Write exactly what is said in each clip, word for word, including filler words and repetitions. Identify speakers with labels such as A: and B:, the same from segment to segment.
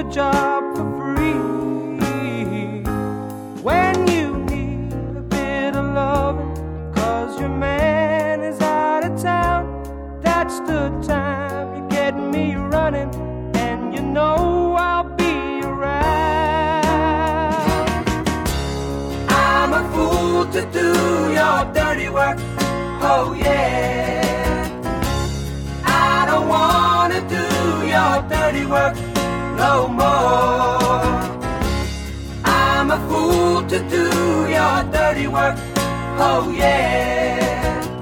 A: job for free. When you need a bit of loving, cause your man is out of town, that's the time you get me running, and you know I'll be around. I'm a fool to do your dirty work, oh yeah. I don't wanna do your dirty work no more. I'm a fool to do your dirty work, oh yeah.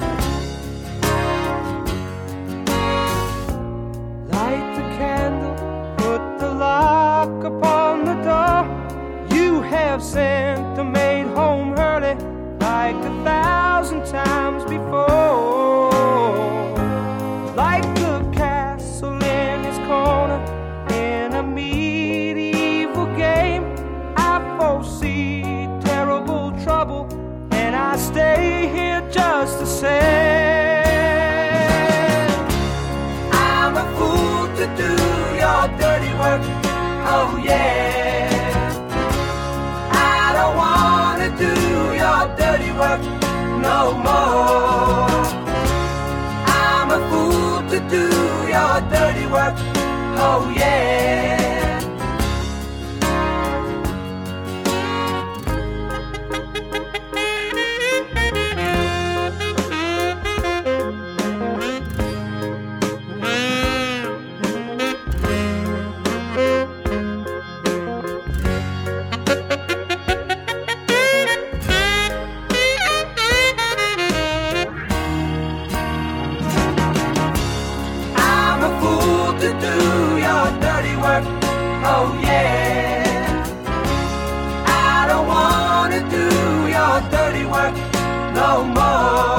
A: Light the candle, put the lock upon the door. You have sent the maid home early like a thousand times before. Like the castle in his corner in a medieval game, I foresee terrible trouble, and I stay here just the same. I'm a fool to do your dirty work, oh yeah. I don't wanna do your dirty work no more. I'm a fool to do your dirty work, oh yeah. To do your dirty work, oh yeah. I don't wanna do your dirty work no more.